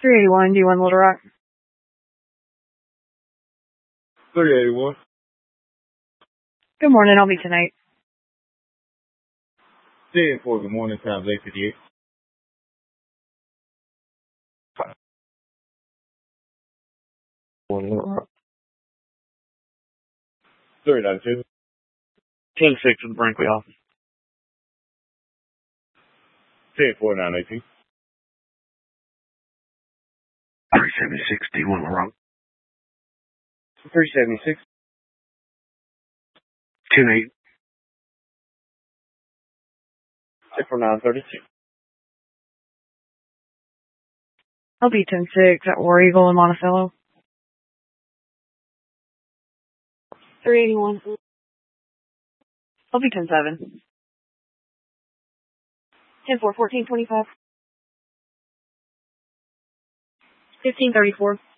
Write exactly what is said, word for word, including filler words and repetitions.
three eighty-one, D one Little Rock. three eighty-one. Good morning, I'll be tonight. ten four, good morning, times eight fifty-eight. One Little Rock. three ninety-two. ten six with the Brinkley office. ten four, nine eighteen. three seventy-six, D one Little Rock. three seventy-six. ten eight. ten four, nine thirty-two. I'll be ten six at War Eagle in Monticello. three eighty-one. I'll be ten seven. ten four, fourteen twenty-five. fifteen thirty-four.